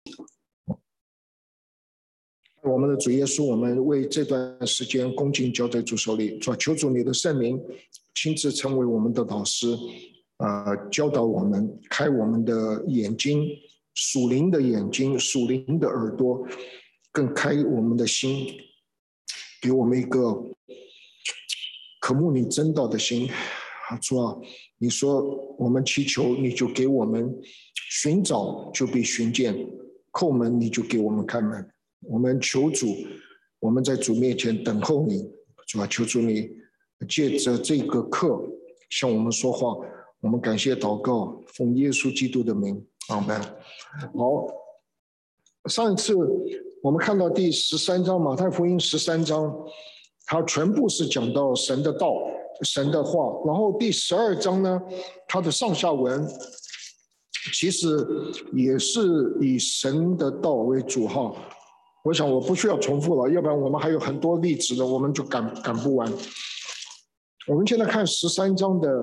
我们的主耶稣，我们为这段时间恭敬交在主手里，主，求主你的圣灵亲自成为我们的导师，教导我们，开我们的眼睛，属灵的眼睛，属灵的耳朵，更开我们的心，给我们一个渴慕你真道的心。主啊，你说我们祈求，你就给我们；寻找就被寻见，叩门你就给我们开门。我们求主，我们在主面前等候你，主啊，求主你借着这个课向我们说话。我们感谢祷告，奉耶稣基督的名，阿们。好，上一次我们看到第13章，马太福音13章，它全部是讲到神的道、神的话。然后第12章呢，它的上下文其实也是以神的道为主哈。我想我不需要重复了，要不然我们还有很多例子的，我们就赶不完。我们现在看13章的，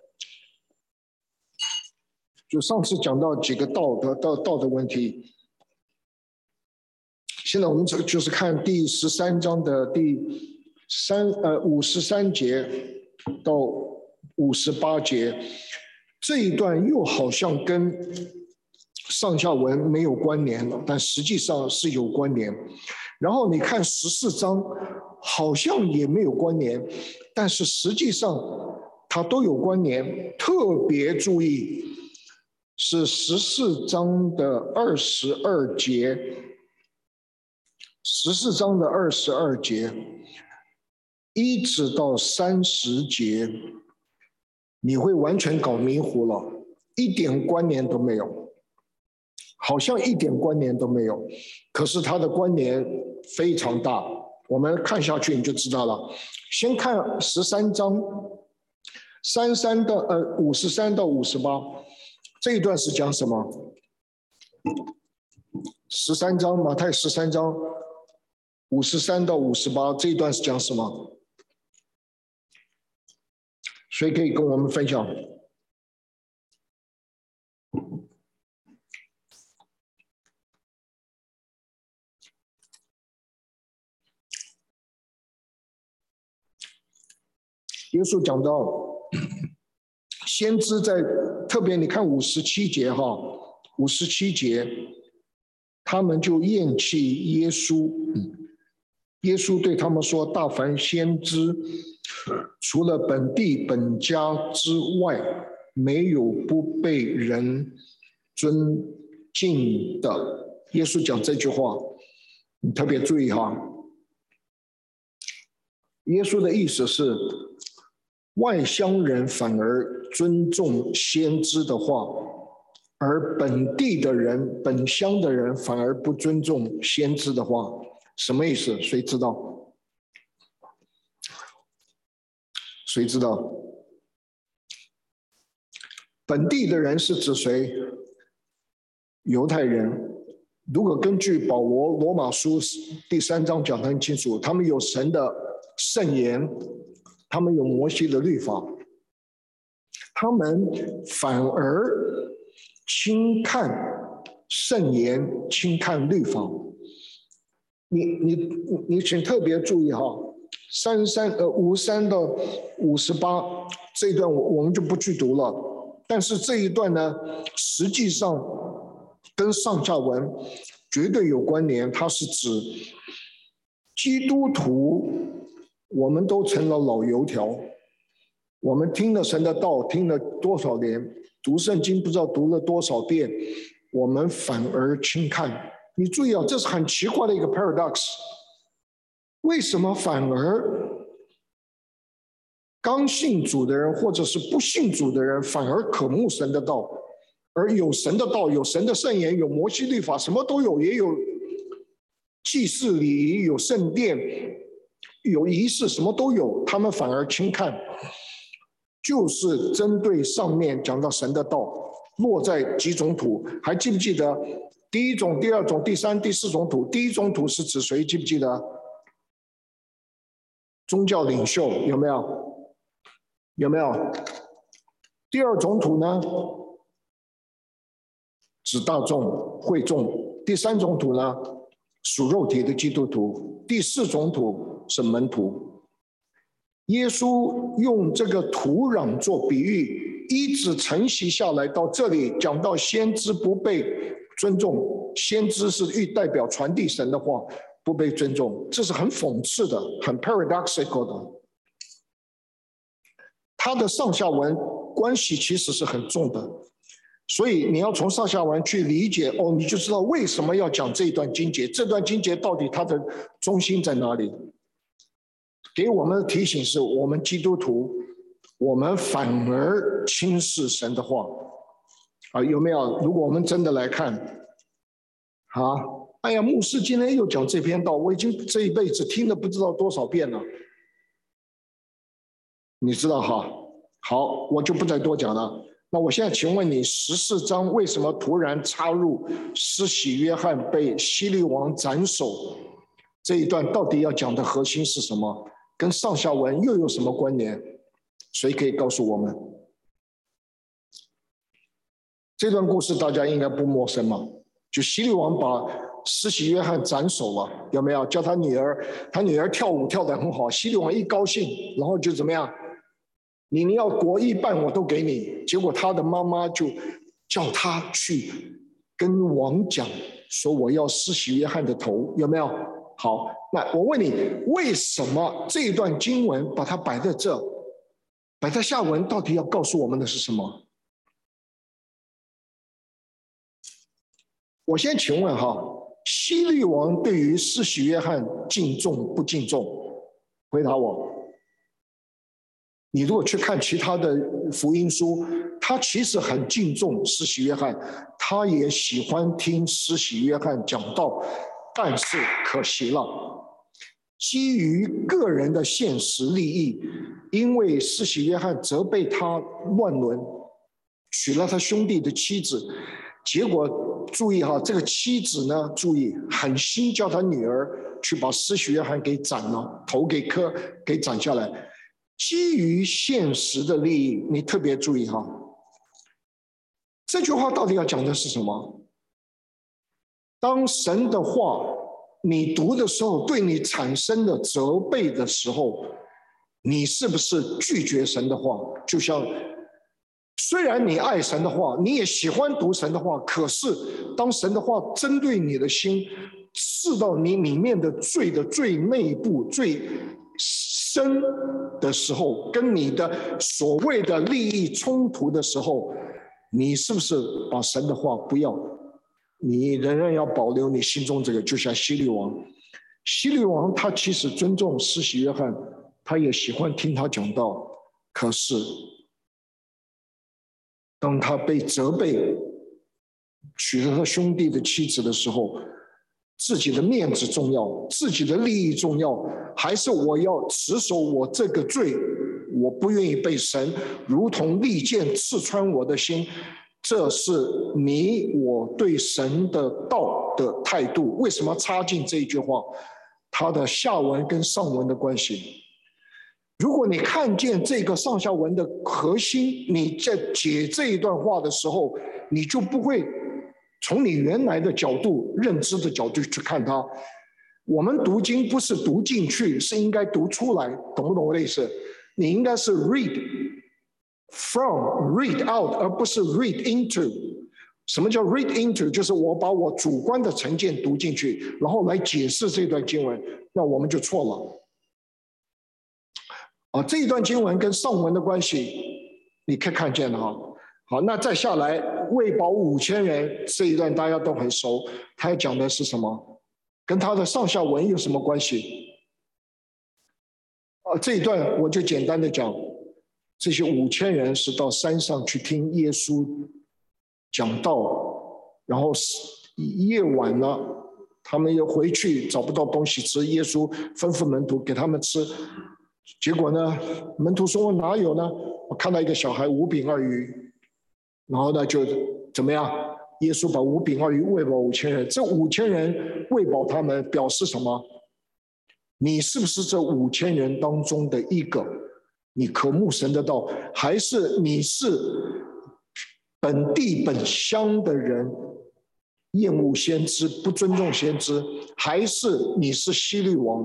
就上次讲到几个道的问题，现在我们就是看第13章的第53节到58节，这一段又好像跟上下文没有关联了，但实际上是有关联。然后你看14章好像也没有关联，但是实际上它都有关联。特别注意是14章的22节，14章的22节一直到30节，你会完全搞迷糊了，一点关联都没有。好像一点关联都没有，可是它的关联非常大。我们看下去你就知道了。先看13章53到58，这一段是讲什么？13章，马太13章53到58，这一段是讲什么？谁可以跟我们分享？耶稣讲到，先知在特别你看57节哈，57节，他们就厌弃耶稣。耶稣对他们说：“大凡先知，除了本地本家之外，没有不被人尊敬的。”耶稣讲这句话，你特别注意哈。耶稣的意思是，外乡人反而尊重先知的话，而本地的人、本乡的人反而不尊重先知的话。什么意思？谁知道？谁知道？本地的人是指谁？犹太人。如果根据保罗罗马书第3章讲得很清楚，他们有神的圣言，他们有摩西的律法，他们反而轻看圣言，轻看律法。你请特别注意哈，53到58这一段我们就不去读了，但是这一段呢，实际上跟上下文绝对有关联。它是指基督徒，我们都成了老油条，我们听了神的道，听了多少年，读圣经不知道读了多少遍，我们反而轻看。你注意啊，这是很奇怪的一个 paradox。为什么反而刚信主的人或者是不信主的人反而渴慕神的道，而有神的道、有神的圣言、有摩西律法，什么都有，也有祭祀礼仪、有圣殿、有仪式，什么都有，他们反而轻看，就是针对上面讲到神的道落在几种土。还记不记得第一种、第二种、第三、第四种土？第一种土是指谁？记不记得？宗教领袖，有没有？有没有？第二种土呢？指大众、会众。 第三种土呢，属肉体的基督徒；第四种土是门徒。耶稣用这个土壤做比喻，一直承袭下来，到这里讲到先知不被尊重，先知是代表传递神的话，不被尊重，这是很讽刺的，很 paradoxical 的。它的上下文关系其实是很重的，所以你要从上下文去理解哦，你就知道为什么要讲这一段经节，这段经节到底它的中心在哪里。给我们的提醒是，我们基督徒，我们反而轻视神的话啊，有没有？如果我们真的来看，哎呀，牧师今天又讲这篇道，我已经这一辈子听了不知道多少遍了，你知道哈？好，我就不再多讲了。那我现在请问你，14章为什么突然插入施洗约翰被希律王斩首这一段，到底要讲的核心是什么？跟上下文又有什么关联？谁可以告诉我们？这段故事大家应该不陌生嘛？就希律王把施洗约翰斩首了，有没有？叫他女儿跳舞跳得很好，希律王一高兴，然后就怎么样？你要国一半我都给你。结果他的妈妈就叫他去跟王讲，说我要施洗约翰的头，有没有？好，那我问你，为什么这一段经文把它摆在这，摆在下文，到底要告诉我们的是什么？我先请问哈，希律王对于施洗约翰敬重不敬重？回答我。你如果去看其他的福音书，他其实很敬重施洗约翰，他也喜欢听施洗约翰讲道，但是可惜了，基于个人的现实利益，因为施洗约翰责备他乱伦，娶了他兄弟的妻子，结果注意哈，这个妻子呢，注意狠心叫他女儿去把施洗约翰给斩了，头给斩下来。基于现实的利益，你特别注意哈，这句话到底要讲的是什么？当神的话你读的时候，对你产生的责备的时候，你是不是拒绝神的话？就像虽然你爱神的话，你也喜欢读神的话，可是当神的话针对你的心，刺到你里面的罪的最内部、最深的时候，跟你的所谓的利益冲突的时候，你是不是把神的话不要？你仍然要保留你心中这个，就像希律王。希律王他其实尊重施洗约翰，他也喜欢听他讲道，可是当他被责备娶了他兄弟的妻子的时候，自己的面子重要，自己的利益重要，还是我要持守我这个罪？我不愿意被神如同利剑刺穿我的心，这是我对神的道的态度。为什么插进这一句话？它的下文跟上文的关系。如果你看见这个上下文的核心，你在解这一段话的时候，你就不会从你原来的角度、认知的角度去看它。我们读经不是读进去，是应该读出来，懂不懂我的意思？你应该是 read from、read out， 而不是 read into。什么叫 read into？ 就是我把我主观的成见读进去，然后来解释这段经文，那我们就错了。这一段经文跟上文的关系，你可以看见了哈。好，那再下来喂饱5000人这一段大家都很熟，他要讲的是什么？跟他的上下文有什么关系？这一段我就简单的讲，这些5000人是到山上去听耶稣讲道，然后夜晚了，他们又回去找不到东西吃，耶稣吩咐门徒给他们吃。结果呢，门徒说哪有呢？我看到一个小孩5饼2鱼，然后呢就怎么样？耶稣把5饼2鱼喂饱5000人，这5000人喂饱他们，表示什么？你是不是这5000人当中的一个？你渴慕神的道，还是你是本地本乡的人， 厌恶先知，不尊重先知，还是你是希律王？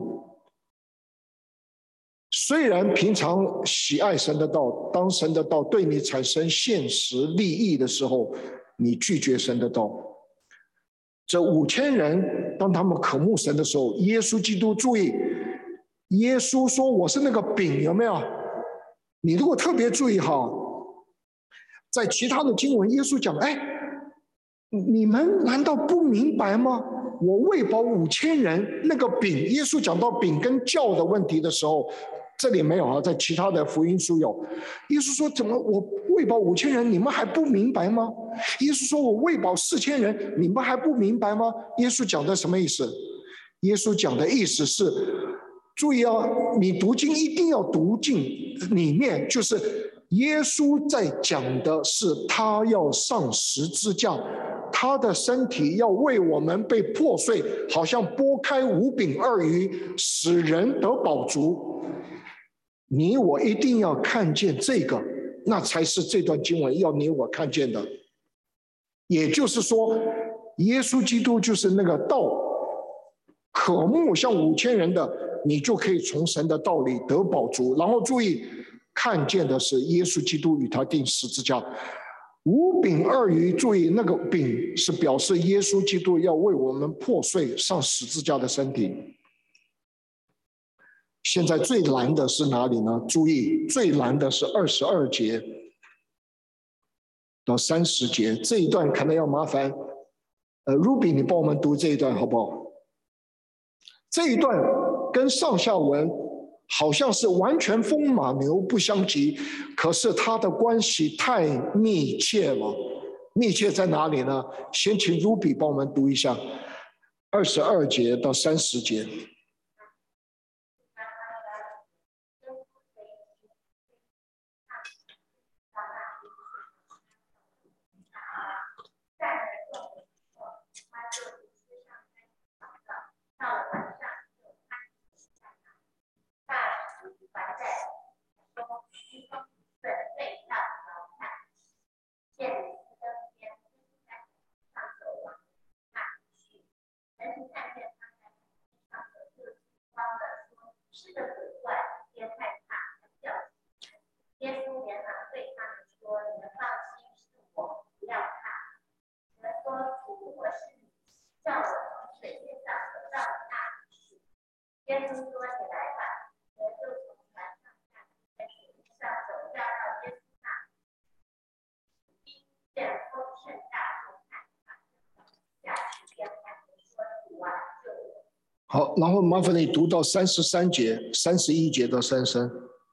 虽然平常喜爱神的道，当神的道对你产生现实利益的时候，你拒绝神的道。这5000人，当他们渴慕神的时候，耶稣基督注意，耶稣说我是那个饼，有没有？你如果特别注意哈，在其他的经文，耶稣讲，哎，你们难道不明白吗？我喂饱5000人，那个饼，耶稣讲到饼跟教的问题的时候，这里没有啊，在其他的福音书有。耶稣说：“怎么我喂饱5000人，你们还不明白吗？”耶稣说：“我喂饱4000人，你们还不明白吗？”耶稣讲的什么意思？耶稣讲的意思是，注意啊，你读经一定要读进里面，就是耶稣在讲的是他要上十字架。他的身体要为我们被破碎，好像拨开5饼2鱼，使人得饱足。你我一定要看见这个，那才是这段经文要你我看见的。也就是说，耶稣基督就是那个道，渴慕像5000人的，你就可以从神的道里得饱足。然后注意，看见的是耶稣基督与他钉十字架。5饼2鱼，注意那个饼是表示耶稣基督要为我们破碎上十字架的身体。现在最难的是哪里呢？注意，最难的是22节到30节这一段，可能要麻烦Ruby 你帮我们读这一段好不好？这一段跟上下文好像是完全风马牛不相及，可是它的关系太密切了。密切在哪里呢？先请 Ruby 帮我们读一下22节到30节。好，然后麻烦你读到33节、31节到33。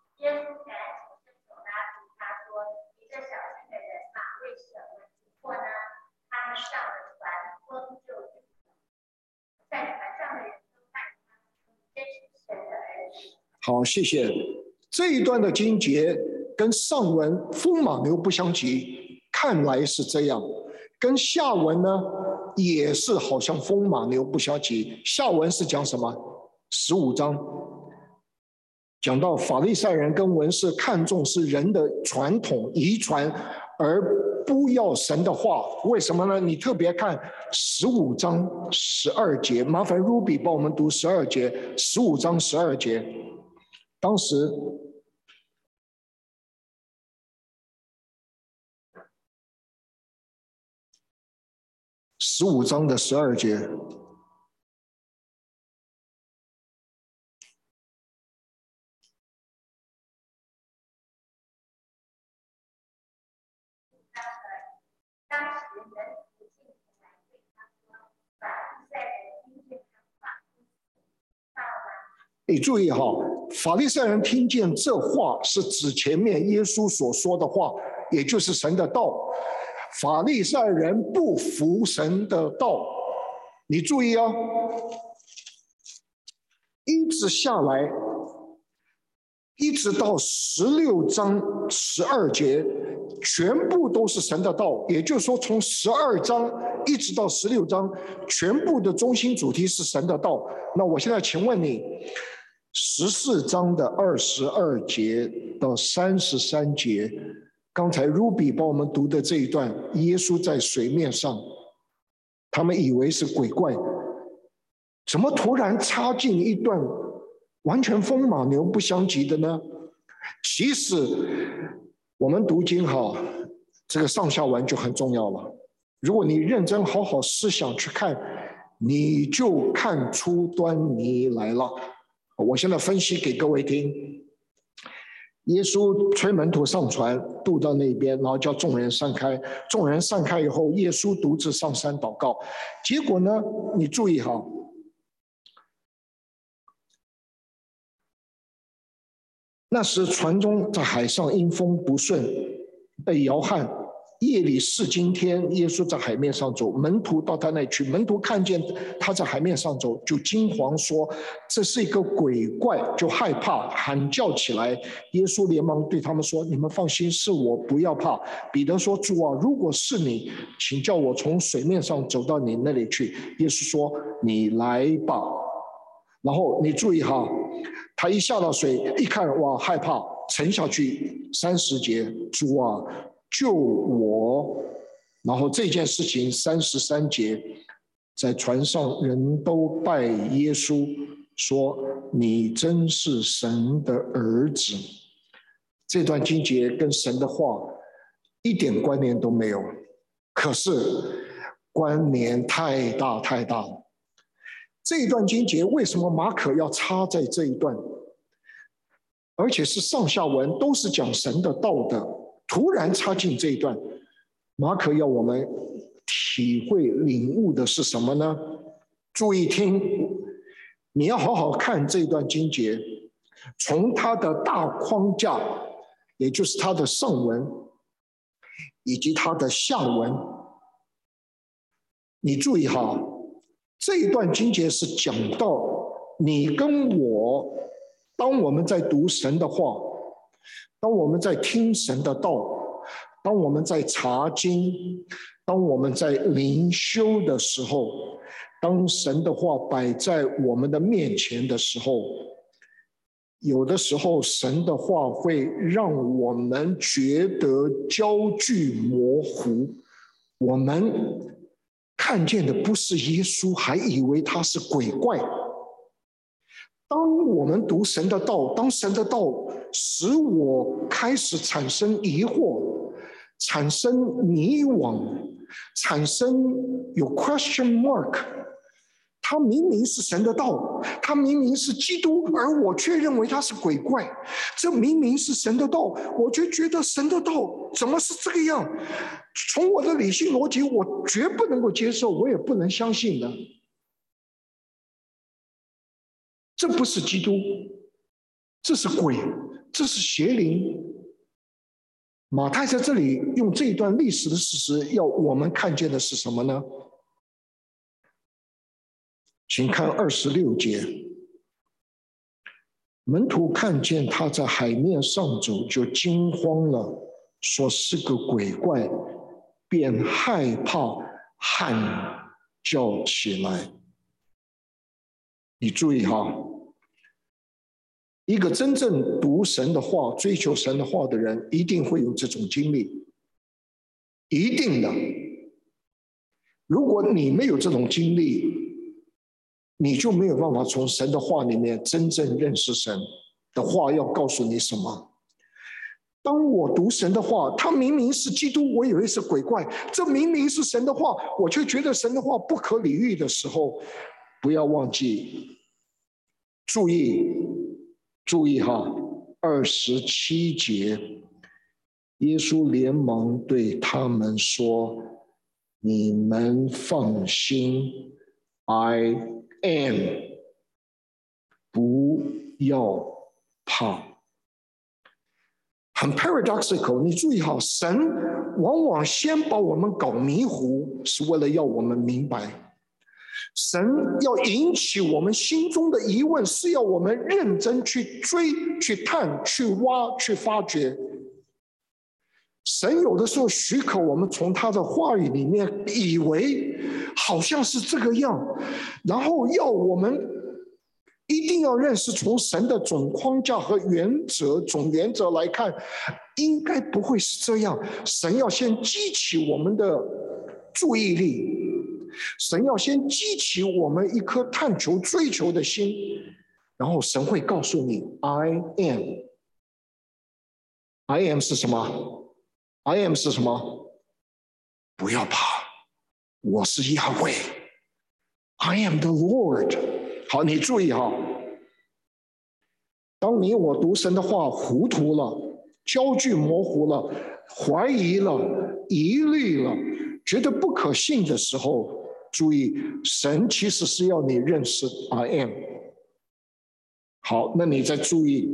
好，谢谢。这一段的经节跟上文风马牛不相及，看来是这样。跟下文呢，也是好像风马牛不相及。下文是讲什么？15章讲到法利赛人跟文士看重是人的传统遗传，而不要神的话。为什么呢？你特别看15章12节，麻烦 Ruby 帮我们读12节，15章12节。当时15章的12节。你注意哈，法利赛人听见这话是指前面耶稣所说的话，也就是神的道。法利赛人不服神的道，你注意啊，一直下来，一直到16章12节，全部都是神的道。也就是说，从12章一直到16章，全部的中心主题是神的道。那我现在请问你，14章的22节到33节，刚才 Ruby 帮我们读的这一段，耶稣在水面上， 他们以为是鬼怪，怎么突然插进一段完全风马牛不相及的呢？其实我们读经这个上下文就很重要了。如果你认真好好思想去看，你就看出端倪来了。我现在分析给各位听。耶稣催门徒上船，渡到那边，然后叫众人散开。众人散开以后，耶稣独自上山祷告。结果呢，你注意那时船中在海上因风不顺，被摇撼。夜里4更天，耶稣在海面上走，门徒到他那里去。门徒看见他在海面上走，就惊惶说：“这是一个鬼怪！”就害怕，喊叫起来。耶稣连忙对他们说：“你们放心，是我，不要怕。”彼得说：“主啊，如果是你，请叫我从水面上走到你那里去。”耶稣说：“你来吧。”然后你注意他一下到水，一看，哇，害怕，沉下去。30节，主啊，救我！然后这件事情33节，在船上人都拜耶稣，说：“你真是神的儿子。”这段经节跟神的话一点关联都没有，可是关联太大太大了。这一段经节为什么马可要插在这一段？而且是上下文都是讲神的道的，突然插进这一段，马可要我们体会领悟的是什么呢？注意听，你要好好看这段经节，从它的大框架，也就是它的上文以及它的下文，你注意这一段经节是讲到你跟我，当我们在读神的话，当我们在听神的道，当我们在查经，当我们在灵修的时候，当神的话摆在我们的面前的时候，有的时候神的话会让我们觉得焦距模糊，我们看见的不是耶稣，还以为他是鬼怪。当我们读神的道，当神的道使我开始产生疑惑，产生迷惘，产生有 question mark， 他明明是神的道，他明明是基督，而我却认为他是鬼怪。这明明是神的道，我就觉得神的道怎么是这个样？从我的理性逻辑，我绝不能够接受，我也不能相信的。这不是基督，这是鬼，这是邪灵。马太在这里用这一段历史的事实，要我们看见的是什么呢？请看26节，门徒看见他在海面上走，就惊慌了，说是个鬼怪，便害怕，喊叫起来。你注意一个真正读神的话、追求神的话的人，一定会有这种经历，一定的。如果你没有这种经历，你就没有办法从神的话里面真正认识神的话要告诉你什么。当我读神的话，他明明是基督，我以为是鬼怪，这明明是神的话，我却觉得神的话不可理喻的时候，不要忘记，注意27节，耶稣连忙对他们说：“你们放心 ，I am， 不要怕。”很 paradoxical， 你注意神往往先把我们搞迷糊，是为了要我们明白。神要引起我们心中的疑问，是要我们认真去追、去探、去挖、去发掘。神有的时候许可我们从他的话语里面以为好像是这个样，然后要我们一定要认识，从神的总框架和总原则来看，应该不会是这样。神要先激起我们的注意力， 神要先激起我们一颗探求、追求的心，然后神会告诉你 ：“I am。”I am 是什么 ？I am 是什么？不要怕，我是亚威。I am the Lord。好，你注意哈，当你我读神的话糊涂了、焦距模糊了、怀疑了、疑虑了，觉得不可信的时候，注意，神其实是要你认识 I am。好，那你再注意，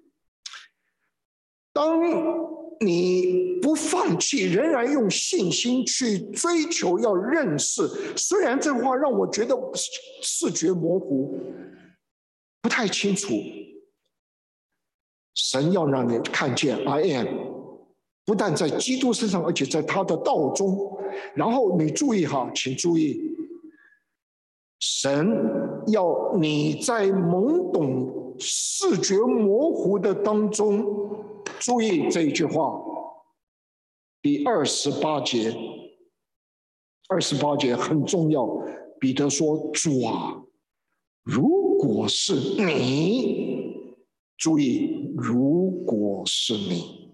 当你不放弃，仍然用信心去追求，要认识。虽然这话让我觉得视觉模糊，不太清楚。神要让你看见 I am， 不但在基督身上，而且在他的道中。然后你注意哈，请注意，神要你在懵懂、视觉模糊的当中，注意这一句话，第28节，28节很重要。彼得说：“主啊，如果是你，注意，如果是你，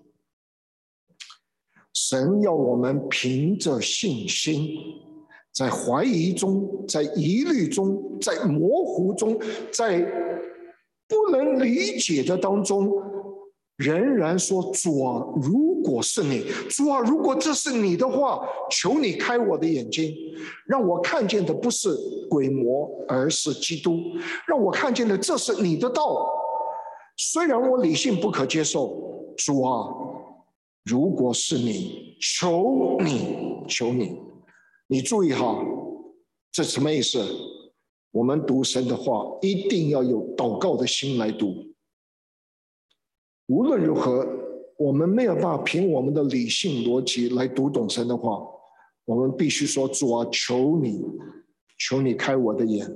神要我们凭着信心。”在怀疑中，在疑虑中，在模糊中，在不能理解的当中，仍然说：“主啊，如果是你，主啊，如果这是你的话，求你开我的眼睛，让我看见的不是鬼魔，而是基督，让我看见的这是你的道。虽然我理性不可接受，主啊，如果是你，求你，求你。”你注意哈，这什么意思？我们读神的话，一定要有祷告的心来读。无论如何，我们没有办法凭我们的理性逻辑来读懂神的话，我们必须说：“主啊，求你，求你开我的眼。”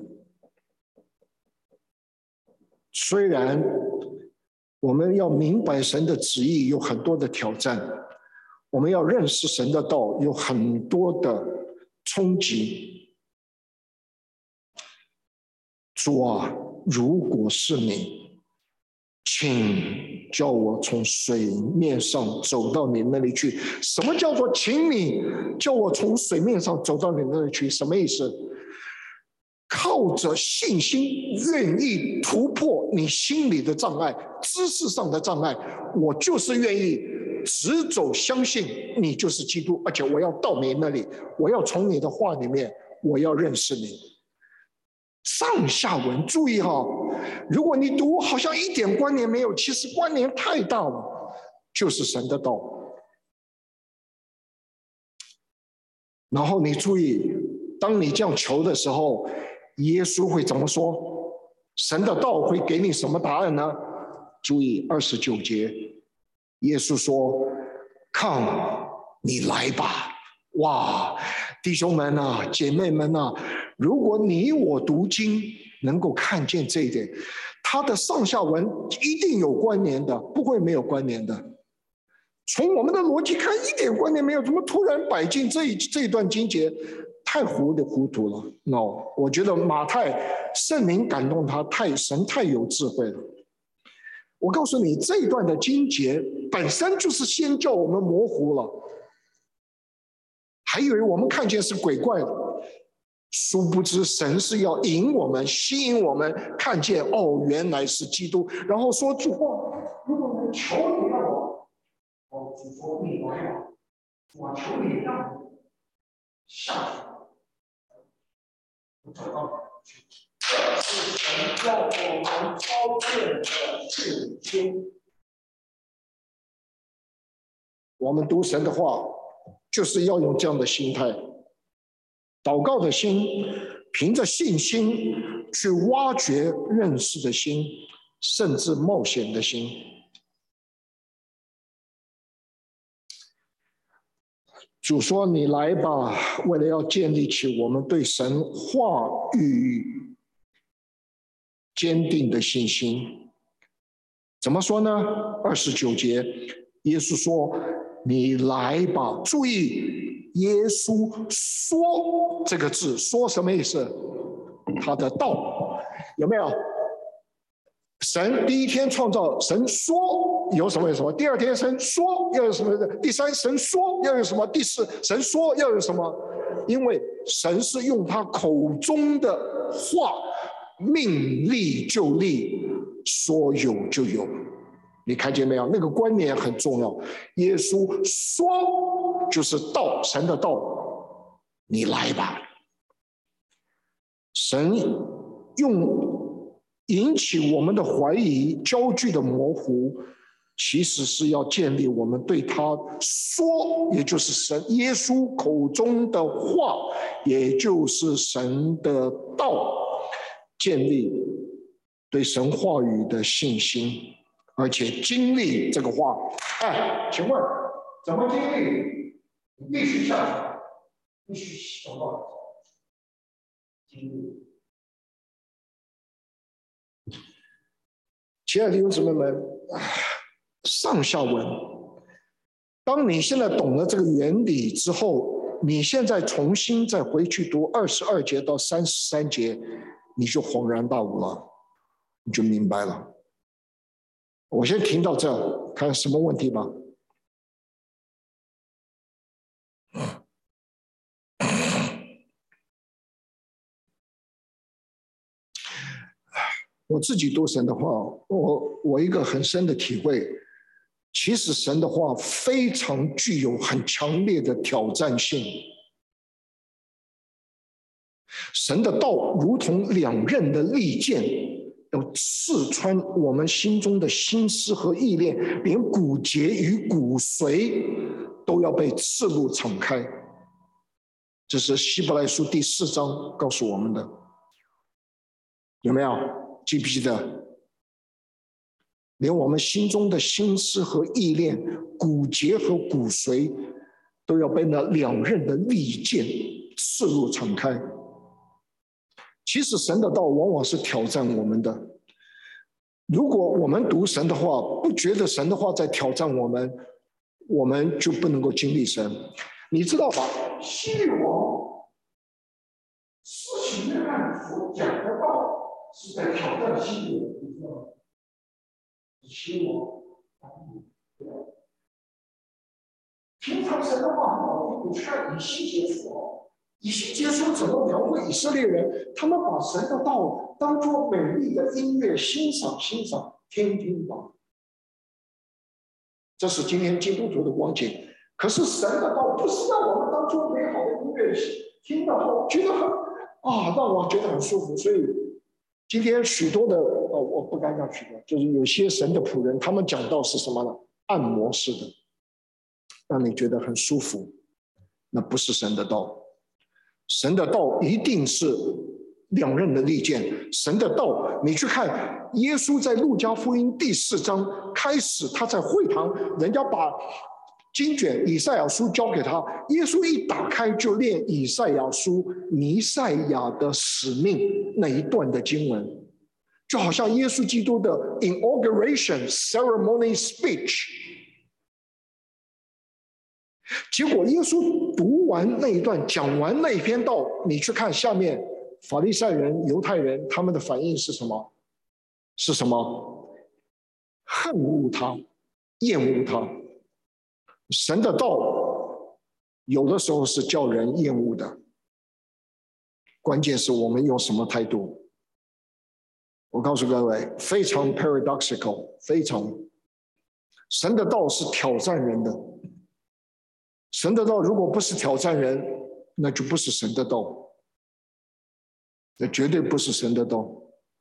虽然我们要明白神的旨意有很多的挑战，我们要认识神的道有很多的冲击。主啊，如果是你，请叫我从水面上走到你那里去。什么叫做请你叫我从水面上走到你那里去？什么意思？靠着信心，愿意突破你心里的障碍、知识上的障碍，我就是愿意直走，相信你就是基督，而且我要到你那里，我要从你的话里面，我要认识你。上下文注意哈，如果你读好像一点关联没有，其实关联太大了，就是神的道。然后你注意，当你这样求的时候，耶稣会怎么说？神的道会给你什么答案呢？注意29节，耶稣说：“看，你来吧。”哇，弟兄们啊，姐妹们啊，如果你我读经能够看见这一点，它的上下文一定有关联的，不会没有关联的。从我们的逻辑看，一点关联没有，怎么突然摆进这一段经节？太糊涂了。No， 我觉得马太圣灵感动他，神太有智慧了。我告诉你，这一段的经节本身就是先叫我们模糊了，还以为我们看见是鬼怪的，殊不知神是要引我们、吸引我们看见，哦，原来是基督。然后说主啊，如果能求你让我，哦，主说你来吧，我求你让我下去。找到这是神要我们操练的信心。我们读神的话，就是要用这样的心态，祷告的心，凭着信心去挖掘认识的心，甚至冒险的心。主说：“你来吧。”为了要建立起我们对神话语坚定的信心，怎么说呢？29节，耶稣说：“你来吧。”注意， 耶稣说这个字，说什么意思？他的道，有没有？神第一天创造，神说有什么有什么，第二天神说要有什么，第三神说要有什么，第四神说要有什么。因为神是用他口中的话命立就立，说有就有。你看见没有？那个观念很重要。耶稣说就是道，神的道，你来吧。神用引起我们的怀疑、焦距的模糊，其实是要建立我们对他说，也就是神耶稣口中的话，也就是神的道，建立对神话语的信心，而且经历这个话。请问怎么经历？你必须下去，必须祷告，经历。亲爱的弟兄姊妹们，上下文，当你现在懂了这个原理之后，你现在重新再回去读22节到33节，你就恍然大悟了，你就明白了。我先停到这，看什么问题吧。我自己读神的话，我一个很深的体会，其实神的话非常具有很强烈的挑战性。神的道如同两刃的利剑，要刺穿我们心中的心思和意念，连骨节与骨髓都要被刺入敞开。这是希伯来书第4章告诉我们的，有没有？记不记得？连我们心中的心思和意念、骨节和骨髓，都要被那两刃的利剑刺入敞开。其实神的道往往是挑战我们的。如果我们读神的话，不觉得神的话在挑战我们，我们就不能够经历神。你知道吧？希律王施洗约翰所讲的道是在挑战希律王，你知道吗？希律王平常神的话很好听，你看以西结书，以西结书怎么描绘以色列人？他们把神的道当作美丽的音乐欣赏欣赏，听听吧。这是今天基督徒的光景。可是神的道不是让我们当作美好的音乐听到后觉得让我觉得很舒服。所以今天许多的我不敢讲许多，就是有些神的仆人，他们讲道是什么呢？按摩式的，让你觉得很舒服。那不是神的道。神的道一定是两刃的利剑。神的道，你去看耶稣在路加福音第4章开始，他在会堂，人家把经卷以赛亚书交给他，耶稣一打开就念以赛亚书弥赛亚的使命那一段的经文，就好像耶稣基督的 inauguration ceremony speech。结果耶稣读完那一段，讲完那一篇道，你去看下面法利赛人、犹太人他们的反应是什么？是什么？恨恶他，厌恶他。神的道有的时候是叫人厌恶的，关键是我们用什么态度。我告诉各位，非常 paradoxical， 非常。神的道是挑战人的。神的道如果不是挑战人，那就不是神的道，那绝对不是神的道。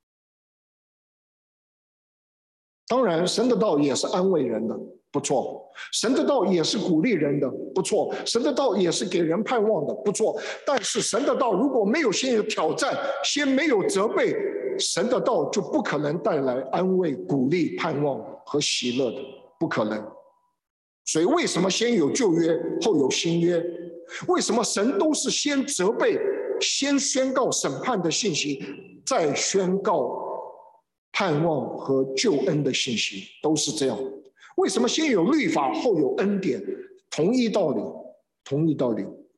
当然，神的道也是安慰人的，不错；神的道也是鼓励人的，不错；神的道也是给人盼望的，不错。但是神的道如果没有先有挑战，先没有责备，神的道就不可能带来安慰、鼓励、盼望和喜乐的，不可能。所以为什么先有旧约后有新约？为什么神都是先责备、先宣告审判的信息，再宣告盼望和救恩的信息？都是这样。为什么先有律法后有恩典？同一道理，同一道理。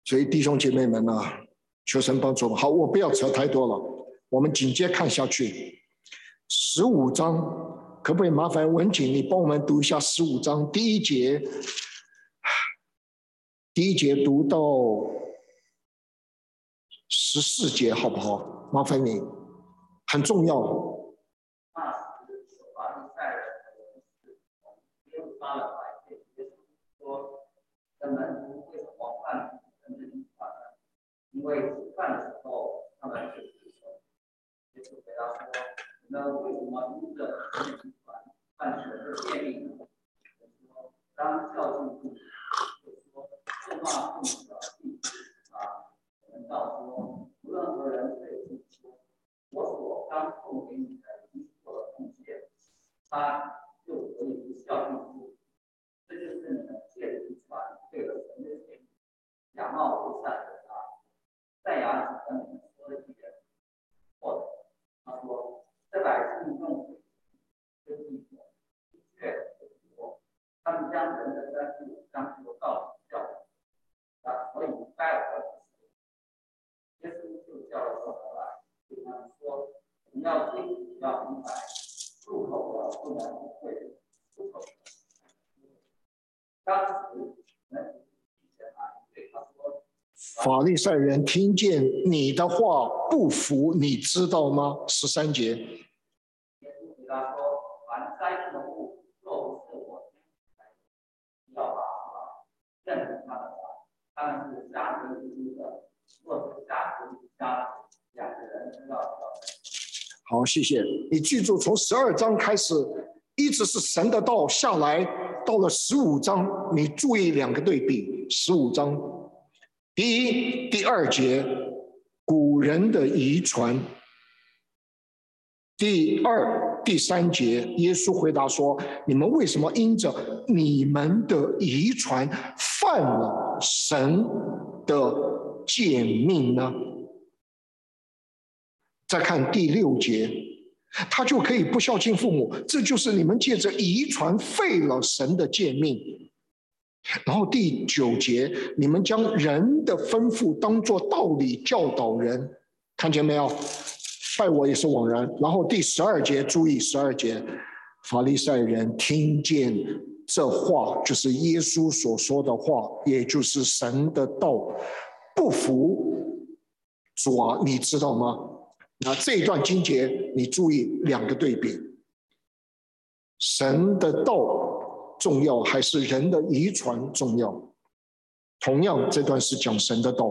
所以弟兄姐妹们啊，求神帮助我们。好，我不要扯太多了，我们紧接看下去。15章，可不可以麻烦文景你帮我们读一下15章第一节？第一节读到14节，好不好？麻烦你，很重要。 因为吃饭的时候，他们就吃手。耶稣回答说：“你们为什么因着遗传犯神的诫命呢？”说：“当孝敬父母。”就说：“咒骂父母的必死他。”我们照说，无论何人对父母说：“我所当奉给你的已所的奉献”，他就可以不孝敬父母。这就是你们借着遗传对了神的诫命，假冒为善的。在牙齿和你们说的一点，或者他说，这百姓用水跟地火，的确很多，他们将人的三术当作道理教导，所以该我的耶稣就叫了众人来，对他们说：“你要听，要明白，入口的不能不会，出口的。”当时人提前来对他说。 法利赛人听见你的话不服，你知道吗？13节。 耶稣回答说：“凡栽种的物，若不是我要把认识他的话，他们是瞎子里的；若是瞎子里瞎子，两个人都要掉。” 好，谢谢你。记住，从12章开始，一直是神的道下来，到了15章，你注意2个对比。15章。第一、第2节，古人的遗传；第2、第3节，耶稣回答说：“你们为什么因着你们的遗传犯了神的诫命呢？”再看第6节，他就可以不孝敬父母，这就是你们借着遗传废了神的诫命。然后第9节，你们将人的吩咐当作道理教导人，看见没有？拜我也是枉然。然后第12节，注意12节，法利赛人听见这话，就是耶稣所说的话，也就是神的道，不服。主啊，你知道吗？那这一段经节，你注意2个对比，神的道重要还是人的遗传重要？同样，这段是讲神的道。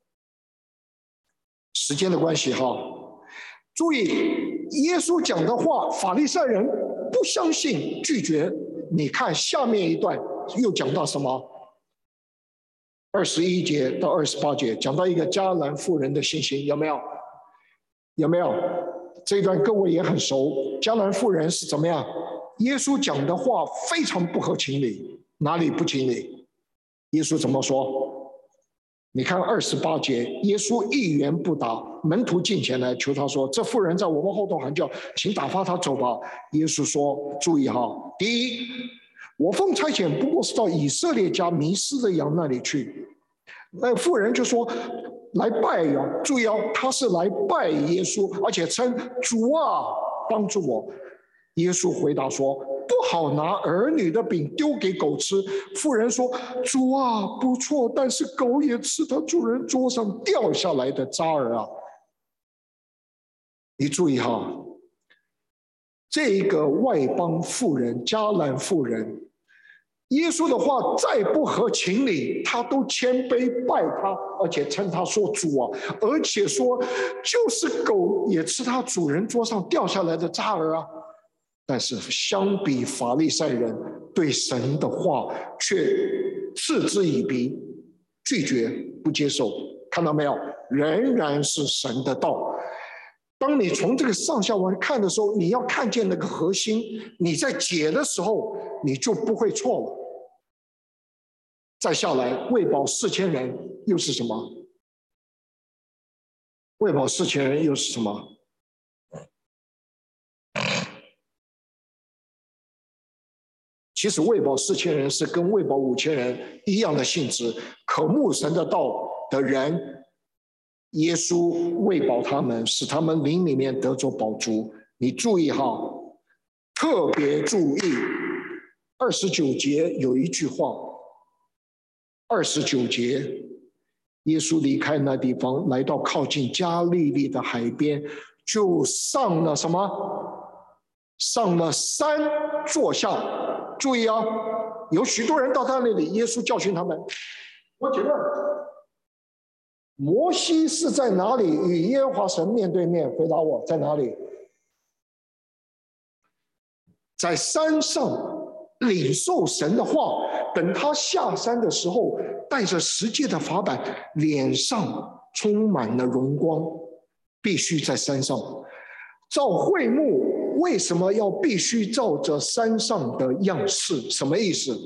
时间的关系哈，注意耶稣讲的话，法利赛人不相信，拒绝。你看下面一段又讲到什么？21节到28节讲到一个迦南妇人的信心，有没有？有没有？这一段各位也很熟。迦南妇人是怎么样？耶稣讲的话非常不合情理，哪里不情理？耶稣怎么说？你看28节，耶稣一言不答，门徒进前来求他说：“这妇人在我们后头喊叫，请打发他走吧。”耶稣说：“注意哈，第一，我奉差遣不过是到以色列家迷失的羊那里去。”那妇人就说：“来拜呀！”注意哦，他是来拜耶稣，而且称主啊，帮助我。耶稣回答说：“不好拿儿女的饼丢给狗吃。”妇人说：“主啊，不错，但是狗也吃它主人桌上掉下来的渣儿啊。”你注意哈，这一个外邦妇人，迦南妇人，耶稣的话再不合情理，他都谦卑拜他，而且称他说主啊，而且说就是狗也吃他主人桌上掉下来的渣儿啊。但是相比法利赛人对神的话却嗤之以鼻，拒绝不接受。看到没有？仍然是神的道。当你从这个上下文看的时候，你要看见那个核心，你在解的时候你就不会错了。再下来，喂饱4000人又是什么？喂饱4000人又是什么？其实喂饱4000人是跟喂饱5000人一样的性质，渴慕神的道， 的人，耶稣喂饱他们，使他们灵里面得着饱足。你注意哈，特别注意29节有一句话，29节，耶稣离开那地方，来到靠近加利利的海边，就上了什么？上了山坐下。注意啊，有许多人到他那里，耶稣教训他们。我请问，摩西是在哪里与耶和华神面对面？回答我，在哪里？在山上领受神的话。等他下山的时候，带着10诫的法版，脸上充满了荣光。必须在山上造会幕，为什么要必须照着山上的样式？什么意思？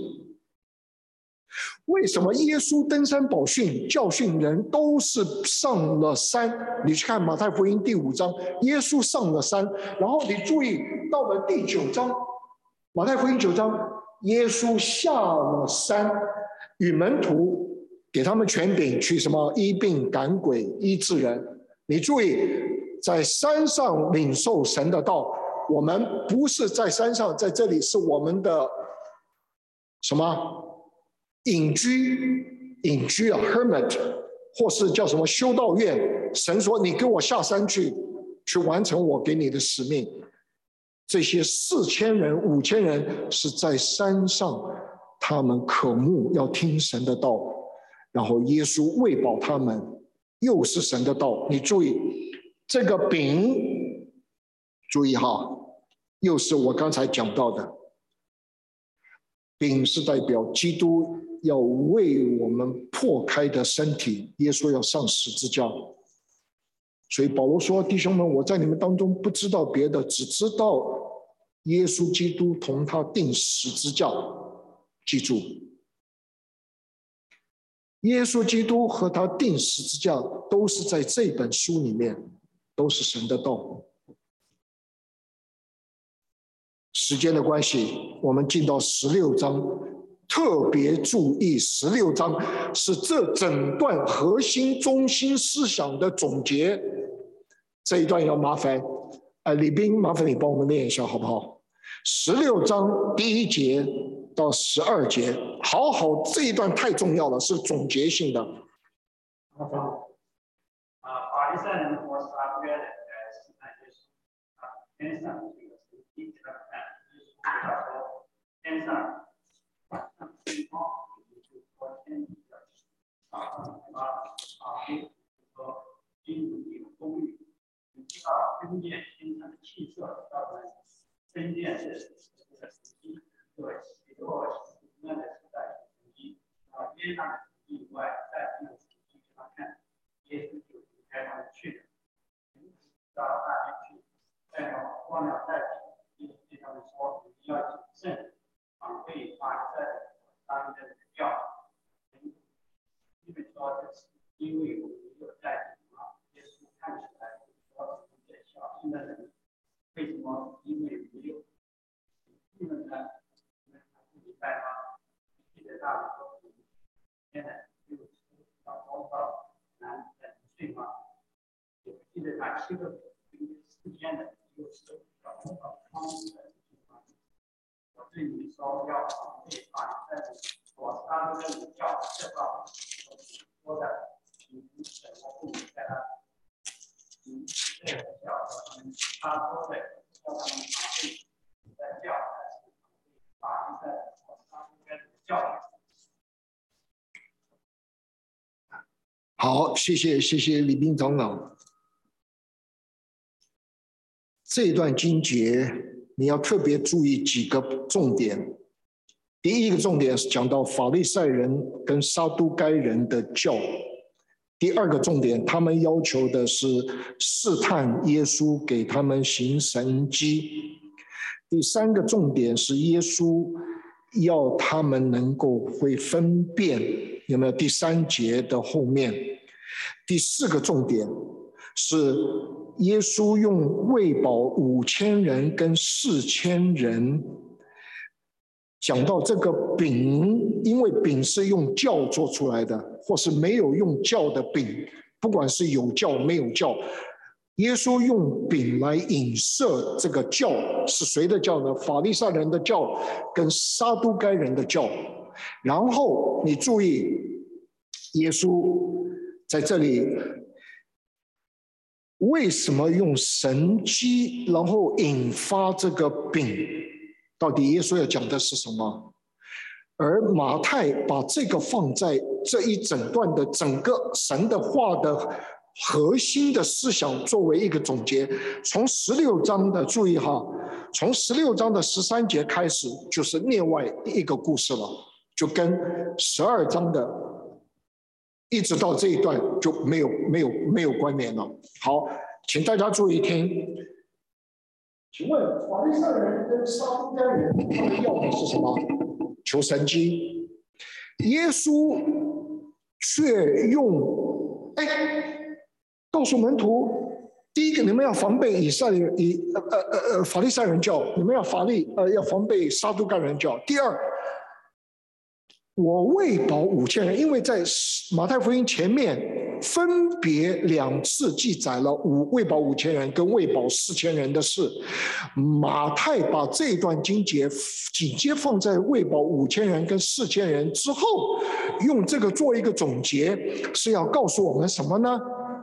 为什么耶稣登山宝训教训人都是上了山？你去看马太福音第5章，耶稣上了山，然后你注意到了第9章，马太福音9章，耶稣下了山，与门徒给他们权柄去什么医病赶鬼医治人。你注意，在山上领受神的道，我们不是在山上，在这里是我们的什么？隐居啊 ，hermit， 或是叫什么修道院。神说：“你跟我下山去完成我给你的使命。”这些4000人、5000人是在山上，他们渴慕要听神的道，然后耶稣喂饱他们，又是神的道。你注意这个饼，注意哈，又是我刚才讲到的饼，是代表基督要为我们破开的身体，耶稣要上十字架。所以保罗说：“弟兄们，我在你们当中不知道别的，只知道耶稣基督同他钉十字架。”记住，耶稣基督和他钉十字架都是在这本书里面，都是神的道。时间的关系，我们进到16章。特别注意，16章是这整段核心中心思想的总结。这一段要麻烦李斌，麻烦你帮我们念一下好不好？16章第1节到12节，好，这一段太重要了，是总结性的。 法利赛人和撒都该人试探耶稣，天上这个是第一个看，耶稣回答说：“天上。”你知道分辨天上的气色，到底分辨是这个时机，对，许多那个时代时机，天上的时机以外，在这个时机上看，耶稣就离开他们去了，到那边去，再忘了带领，对他们说：“你们要谨慎，防备法利赛人。”他们的教，因为说这是因为我们没有在耶稣看起来说这些小心的人，为什么？因为没有你们呢？你们还不明白吗？记得大理说，现在6到多少男人睡吗？也不记得他7个4天的60到多少方的。我对你说要防备法利赛人，我3个人叫这话说的，你怎么不明白呢？你这个叫他说的，叫他们防备你在叫，法利赛人，我3个人叫。 好，谢谢李斌长老。这一段经节你要特别注意几个重点。第一个重点是讲到法利赛人跟撒都该人的教。第二个重点，他们要求的是试探耶稣，给他们行神迹。第三个重点是耶稣要他们能够会分辨，有没有第3节的后面？第4个重点是耶稣用喂饱5000人跟4000人，讲到这个饼，因为饼是用酵做出来的， 或是没有用酵的饼，不管是有酵没有酵，耶稣用饼来影射这个酵是谁的酵呢？法利赛人的酵跟撒都该人的酵。然后你注意，耶稣在这里为什么用神迹然后引发这个饼？到底耶稣要讲的是什么？而马太把这个放在这一整段的整个神的话的核心的思想作为一个总结。从16章的，注意哈，从16章的13节开始就是另外一个故事了，就跟12章的一直到这一段就没有关联了。好，请大家注意听。请问法利赛人跟撒都该人他们要的是什么？求神迹。耶稣却用告诉门徒，第一个你们要防备法利赛人教，你们要防备撒都该人教。第二，我喂饱5000人，因为在马太福音前面分别2次记载了喂饱5000人跟喂饱4000人的事。马太把这一段经节紧接放在喂饱5000人跟4000人之后，用这个做一个总结，是要告诉我们什么呢？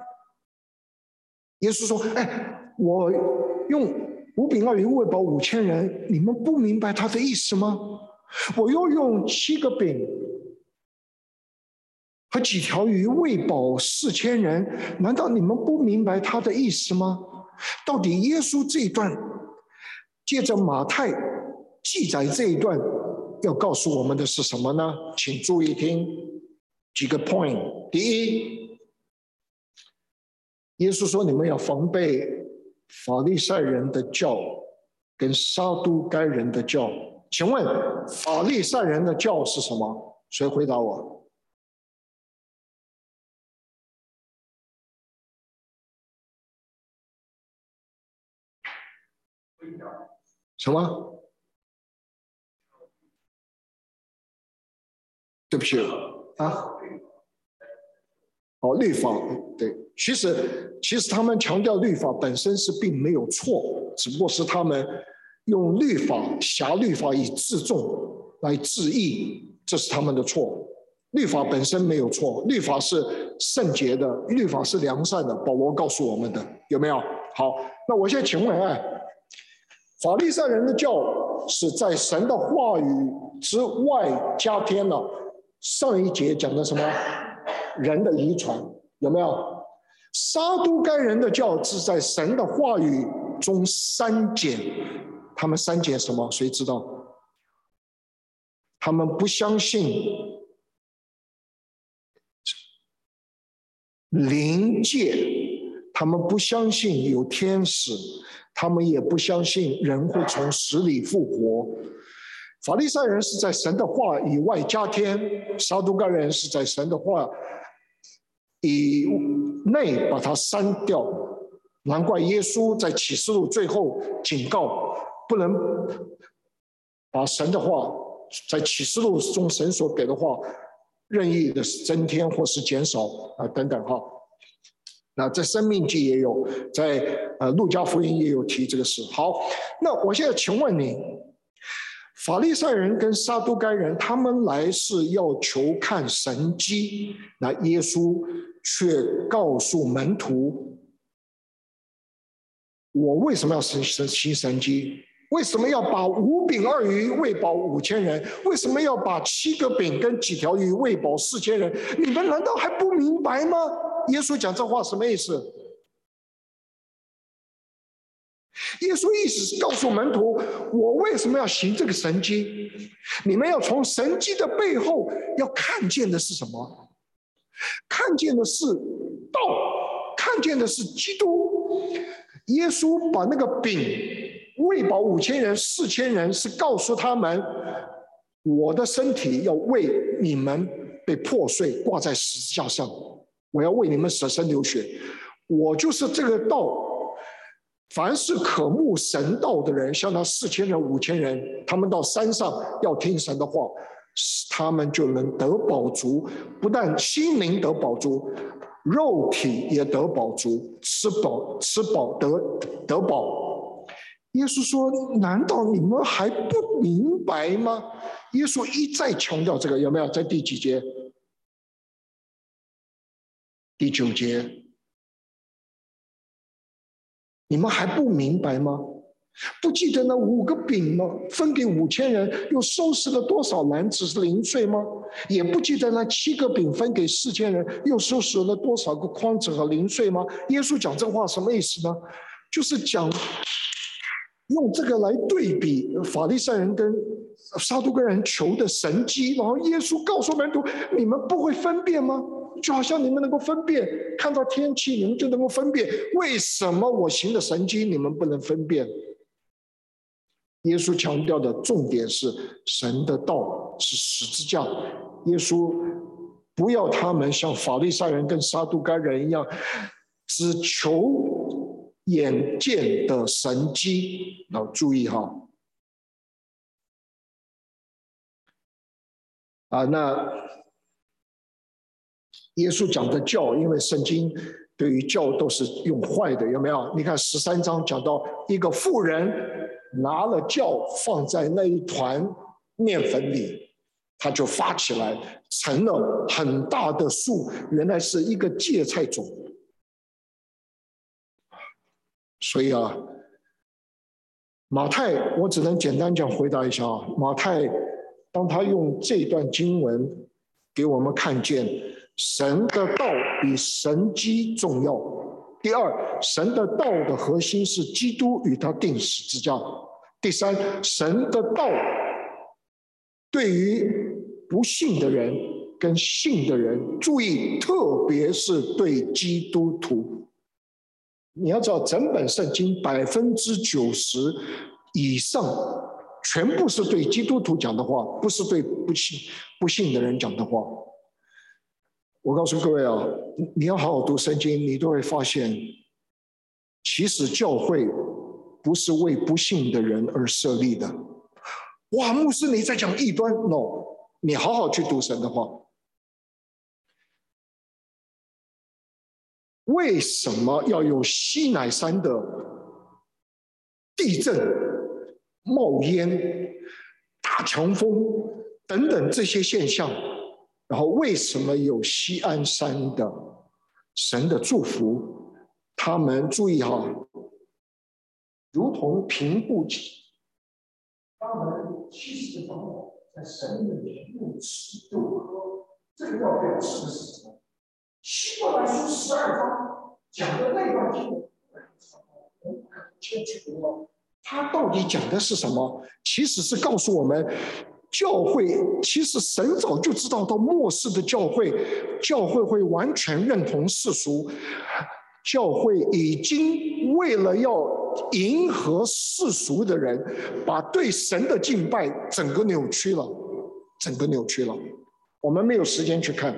耶稣说：“我用5饼2鱼喂饱5000人，你们不明白他的意思吗？我又用7个饼和几条鱼喂饱4000人，难道你们不明白他的意思吗？”到底耶稣这一段，借着马太记载这一段，要告诉我们的是什么呢？请注意听几个 point。第一，耶稣说你们要防备法利赛人的教跟撒都该人的教。请问法利赛人的教是什么？谁回答我？什么？对不起啊？律法，对，其实他们强调律法本身是并没有错，只不过是他们用律法辖律法以自重来自义，这是他们的错。律法本身没有错，律法是圣洁的，律法是良善的，保罗告诉我们的，有没有？好，那我现在请问，法利赛人的教是在神的话语之外加添了上一节讲的什么人的遗传，有没有？撒都该人的教是在神的话语中删减，他们删减什么？谁知道？他们不相信灵界，他们不相信有天使，他们也不相信人会从死里复活。法利赛人是在神的话以外加添，撒都该人是在神的话以内把它删掉。难怪耶稣在启示录最后警告，不能把神的话在启示录中神所给的话任意的增添或是减少等等哈。那在申命记也有，在路加福音也有提这个事。好，那我现在请问你，法利赛人跟撒都该人他们来是要求看神迹，那耶稣却告诉门徒，我为什么要行神迹？为什么要把5饼2鱼喂饱5000人？为什么要把7个饼跟几条鱼喂饱4000人？你们难道还不明白吗？耶稣讲这话什么意思？耶稣意思是告诉门徒，我为什么要行这个神迹？你们要从神迹的背后要看见的是什么？看见的是道，看见的是基督。耶稣把那个饼喂饱5000人、4000人，是告诉他们，我的身体要为你们被破碎，挂在十字架上，我要为你们舍身流血。我就是这个道。凡是渴慕神道的人，像那4000人、5000人，他们到山上要听神的话， 他们就能得饱足，不但心灵得饱足，肉体也得饱足，吃饱得饱。耶稣说：“难道你们还不明白吗？”耶稣一再强调这个，有没有？在第几节？第9节。你们还不明白吗？不记得那5个饼吗？分给5000人，又收拾了多少篮子零碎吗？也不记得那7个饼分给4000人，又收拾了多少个筐子和零碎吗？耶稣讲这话什么意思呢？就是讲用这个来对比法利赛人跟撒都该人求的神迹，然后耶稣告诉门徒：你们不会分辨吗？就好像你们能够分辨，看到天气你们就能够分辨，为什么我行的神迹你们不能分辨？耶稣强调的重点是神的道是十字架。耶稣不要他们像法利赛人跟撒都该人一样，只求眼见的神迹。要注意哈，那耶稣讲的教，因为圣经对于教都是用坏的，有没有？你看13章讲到一个妇人拿了酵放在那一团面粉里，它就发起来，成了很大的树，原来是一个芥菜种。所以马太我只能简单讲回答一下马太当他用这段经文给我们看见神的道比神迹重要。第二，神的道的核心是基督与他定十字架。第三，神的道对于不信的人跟信的人，注意，特别是对基督徒。你要知道，整本圣经90%以上全部是对基督徒讲的话，不是对不信的人讲的话。我告诉各位你要好好读圣经，你都会发现，其实教会不是为不信的人而设立的。哇，牧师你在讲异端 ？No， 你好好去读神的话。为什么要有西乃山的地震、冒烟、大强风等等这些现象？然后为什么有西安山的神的祝福？他们注意如同平步起，他们70个长老在神面前又吃又喝。这个要表示的是什么？希伯来书12章讲的那段经文，我们先去读了。他到底讲的是什么？其实是告诉我们，教会其实神早就知道，到末世的教会会完全认同世俗。教会已经为了要迎合世俗的人，把对神的敬拜整个扭曲了。我们没有时间去看。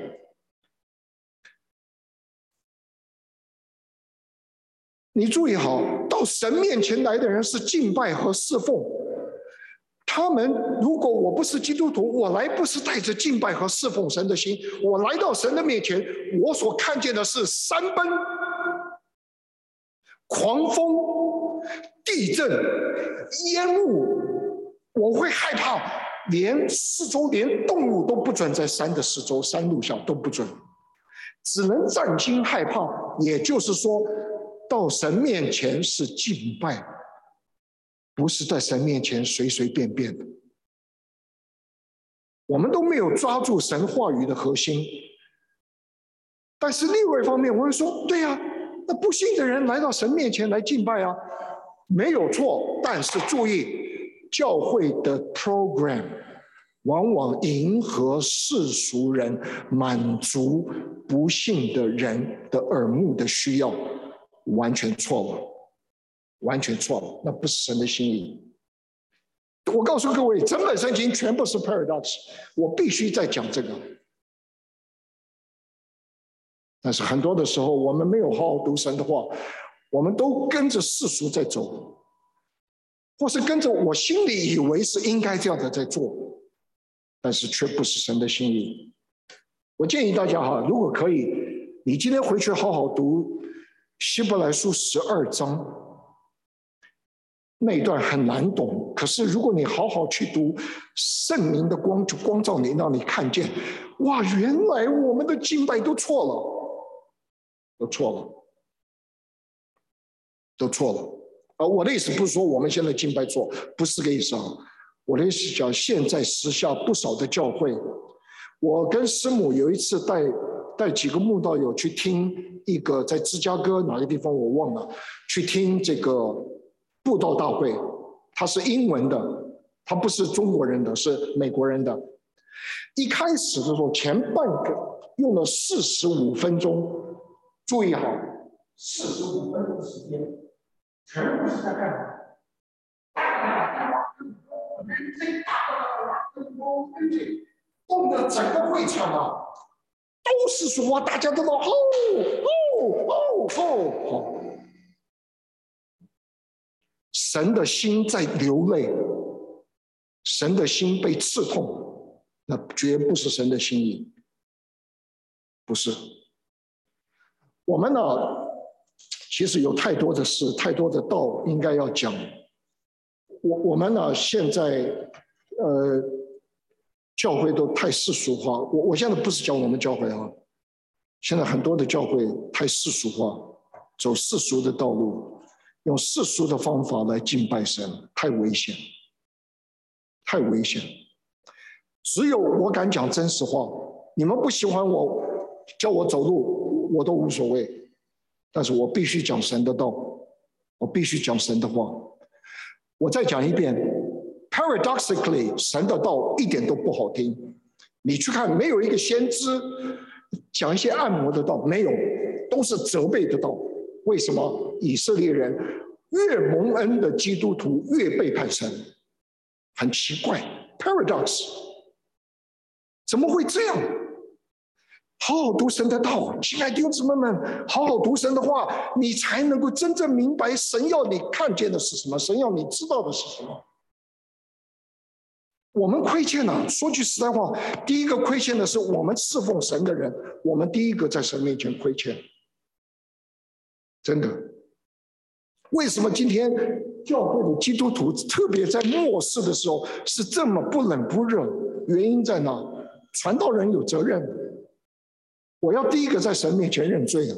你注意好，到神面前来的人是敬拜和侍奉。他们如果我不是基督徒，我来不是带着敬拜和侍奉神的心，我来到神的面前，我所看见的是山崩、狂风、地震、烟雾，我会害怕，连四周连动物都不准在山的四周、山路上都不准，只能战惊害怕。也就是说，到神面前是敬拜，不是在神面前随随便便的。我们都没有抓住神话语的核心。但是另外一方面，我会说，对啊，那不信的人来到神面前来敬拜没有错。但是注意，教会的 program 往往迎合世俗人，满足不信的人的耳目的需要，完全错了，那不是神的心意。我告诉各位，整本圣经全部是 paradox， 我必须再讲这个。但是很多的时候，我们没有好好读神的话，我们都跟着世俗在走，或是跟着我心里以为是应该这样的在做。 但是却不是神的心意。我建议大家哈，如果可以，你今天回去好好读希伯来书12章，那一段很难懂，可是如果你好好去读，圣灵的光就光照你，让你看见，哇，原来我们的敬拜都错了，都错了，都错了。我的意思不是说我们现在敬拜错，不是这个意思啊。我的意思讲，现在时下不少的教会，我跟师母有一次带几个慕道友去听一个在芝加哥哪个地方我忘了，去听这个布道大会，它是英文的，它不是中国人的，是美国人的。一开始的时候，前半个用了45分钟，注意好，45分钟的时间，全部是在干嘛？动的整个会场啊，都是说话，大家都说吼吼吼吼。神的心在流泪，神的心被刺痛，那绝不是神的心意，不是。我们呢，其实有太多的事，太多的道应该要讲。我们呢，现在教会都太世俗化。我现在不是讲我们教会啊，现在很多的教会太世俗化，走世俗的道路。用世俗的方法来敬拜神，太危险，太危险。只有我敢讲真实话，你们不喜欢我，叫我走路，我都无所谓。但是我必须讲神的道，我必须讲神的话。我再讲一遍 ，paradoxically， 神的道一点都不好听。你去看，没有一个先知讲一些按摩的道，没有，都是责备的道。为什么以色列人越蒙恩的基督徒越背叛神？很奇怪 ，paradox， 怎么会这样？好好读神的道，亲爱的弟兄姊妹们，好好读神的话，你才能够真正明白神要你看见的是什么，神要你知道的是什么。我们亏欠了，说句实在话，第一个亏欠的是我们侍奉神的人，我们第一个在神面前亏欠。真的，为什么今天教会的基督徒特别在末世的时候是这么不冷不热？原因在哪？传道人有责任，我要第一个在神面前认罪。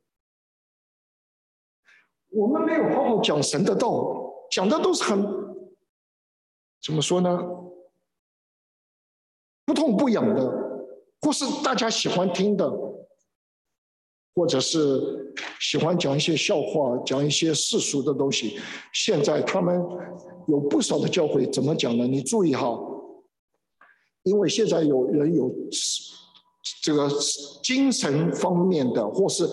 我们没有好好讲神的道，讲的都是很怎么说呢？不痛不痒的，或是大家喜欢听的。或者是喜欢讲一些笑话，讲一些世俗的东西。现在他们有不少的教会怎么讲呢？你注意哈，因为现在有人有这个精神方面的，或是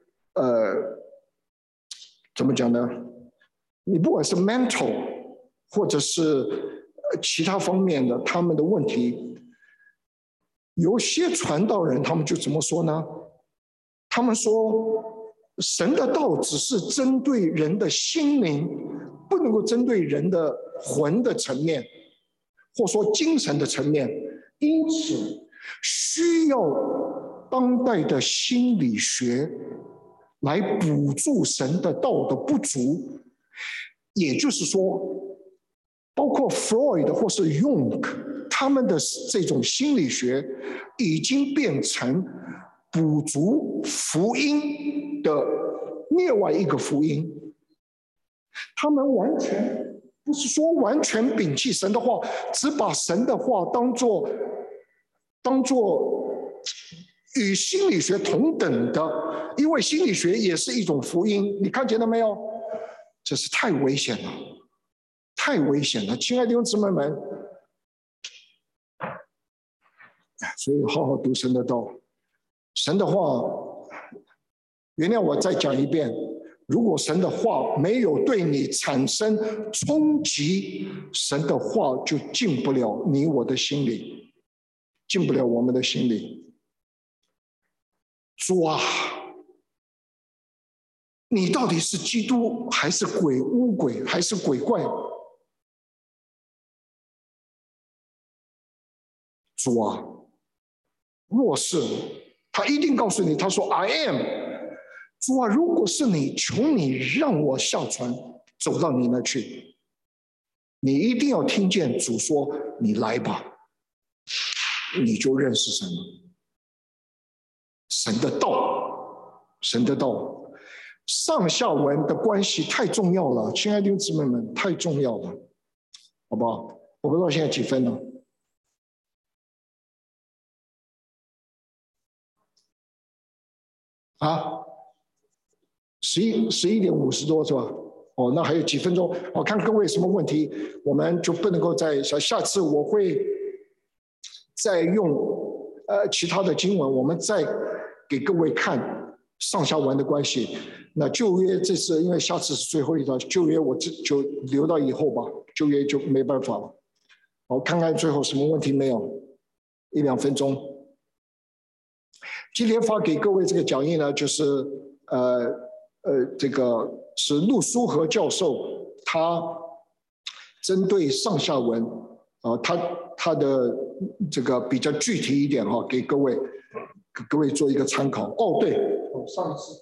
怎么讲呢？你不管是 mental 或者是其他方面的他们的问题，有些传道人他们就怎么说呢？他们说，神的道只是针对人的心灵，不能够针对人的魂的层面，或说精神的层面。因此，需要当代的心理学来补助神的道的不足。也就是说，包括 Freud 或是 Jung 他们的这种心理学，已经变成补足福音的另外一个福音。他们完全不是说完全摒弃神的话，只把神的话当作与心理学同等的，因为心理学也是一种福音。你看见了没有？这是太危险了，太危险了，亲爱的弟兄姊妹们。所以好好读神的道。神的话，原谅我再讲一遍，如果神的话没有对你产生冲击，神的话就进不了你我的心里，进不了我们的心里。主啊，你到底是基督还是鬼巫鬼还是鬼怪？ 主啊，若是他一定告诉你，他说 I am。主啊，如果是你，求你让我下船走到你那去。你一定要听见主说：“你来吧。”你就认识神了。神的道，神的道，上下文的关系太重要了，亲爱的弟兄姊妹们，太重要了，好不好？我不知道现在几分了。啊11点50多是吧？哦，那还有几分钟。我看各位什么问题，我们就不能够再下次我会再用其他的经文，我们再给各位看上下文的关系。那旧约这次因为下次是最后一段，旧约我就留到以后吧，旧约就没办法了。好，看看最后什么问题没有？1-2分钟。今天发给各位这个讲义呢，就是这个是陆书和教授他针对上下文他的这个比较具体一点哈，给各位做一个参考。哦，对，上一次。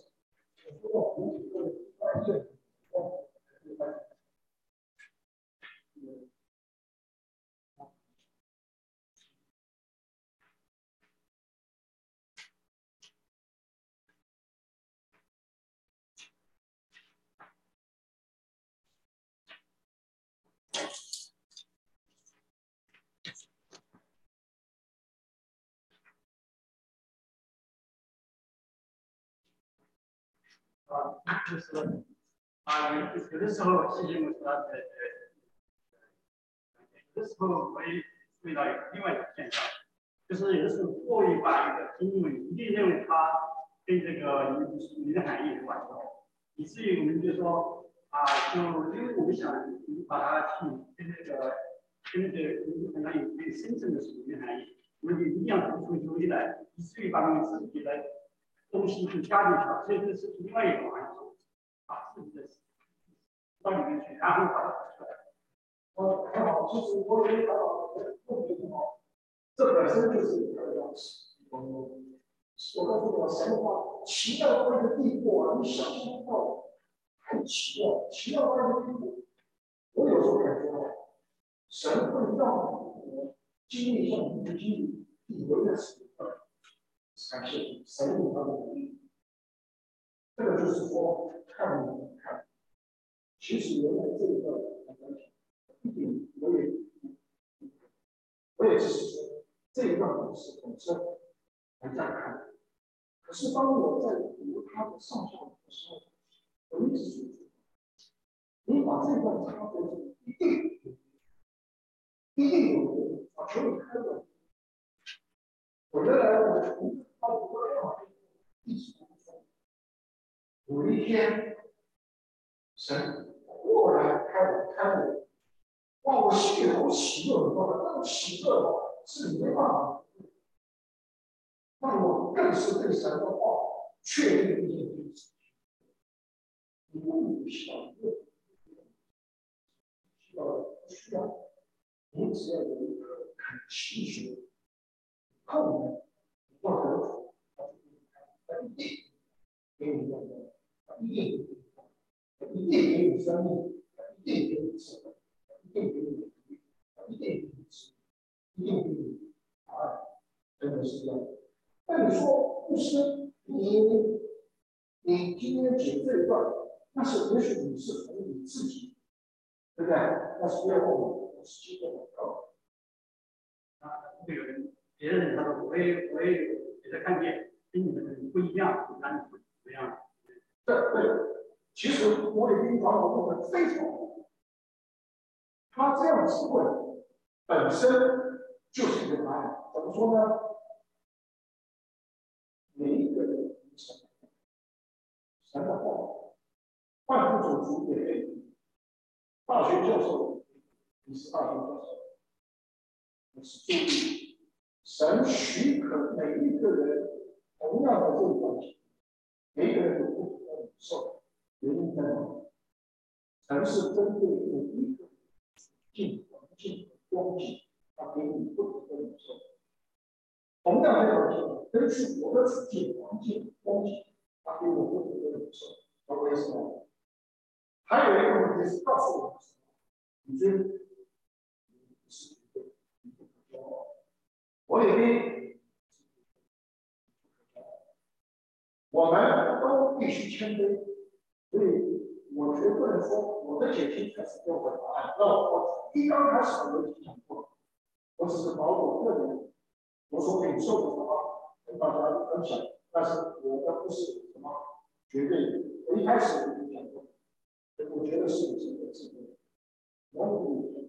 就是有的时候提醒我说，有的时候会注意到另外一个现象，就是有的时候过于把一个经文一定认为它跟这个你的含义有关系，以至于我们就说就因为我们想把它跟那个可能有深层的属灵含义，我们就一定要读出主义来，以至于把我们自己的东西就加进去了，所以这是另外一种含义。把自己的到里面去，然后把它出来。 很好，其实我也把问题很好，这本身就是一个样式。我告诉你，神的话奇妙到一个地步啊，你想象不到，太奇妙，奇妙到一个地步。我有时候感觉到，神会让我经历像你的经历，以为的是感谢神有他的能力。这个就是说，看你看。其实原来这个一点我也只是说这一段故事本身还在看，可是当我在读它的上下文的时候，我一直说，你把这段插在这里，一定有人求你开门。我原来我读他的电话一直不说，有一天神忽然开门。哇！我心里头喜乐，那种喜乐是你没办法，让我更是对神的话确定一件事情：你不需要不需要，你只要有一颗肯祈求、后面要得主，他一定给你力量，他一定给你生命，他一定给你智慧，一定给你能力，一定给你智慧。一定给你答案，真的是这样。那你说，牧师，你今天解这一段，那是也许你是从你自己，对不对？那是背后我是经过祷告。 会有人别人他说我也给他看见，跟你们不一样，那你怎么样？ 对，其实我也跟你讲，我问的非常好。他这样子问，本身就是一个答案。怎么说呢？每一个人神的话，万物种族也可以。大学教授，你是大学教授，你是助理。神许可每一个人同样的这个关系，每一个人有不同的领受。原因在哪里？神是针对每一个境环境光景，他给你不同的领受。 同样的环境，根据我的处境、环境、风景，它给我不同的感受和为什么？还有一个问题是告诉我们什么？你觉得你不是绝对，你不可骄傲。我也给我们都必须谦卑，所以我绝不能说我的解题才是标准答案。那我一刚开始我就讲过，我只是把我个人我所领受的什么跟大家分享，但是我的不是什么绝对的。我一开始我就讲过，我觉得是有这个智慧，我努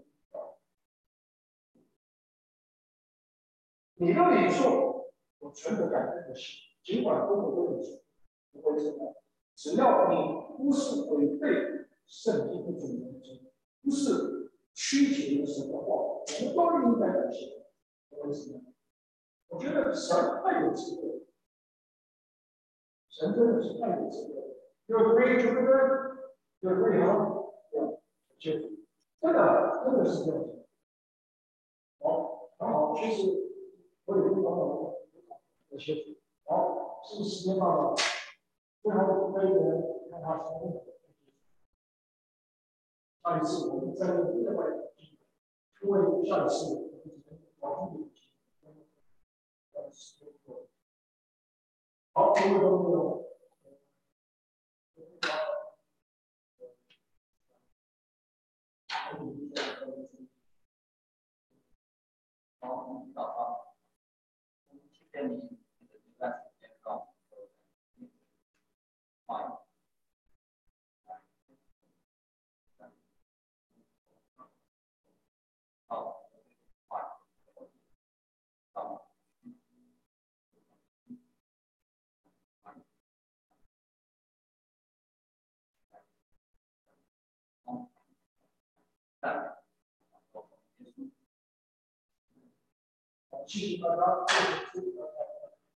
你的领受，我全部感恩的心，尽管多么多领受，不会怎么样。只要你不是违背圣经的主原则，不是曲解了神的话，我们都应该感谢。为什么？我觉得神太有智慧，神真的是太有智慧。有对，对不对？有对吗？有，就真的是这样子。好，很好。其实我有一个朋友的学习，好，是不是时间到了？最后可以看他说的。上一次我们在另外因为下一次我们只能往后好，这个都没有。 好，你好啊，谢谢你这段时间告诉我。好，好， 谢谢大家。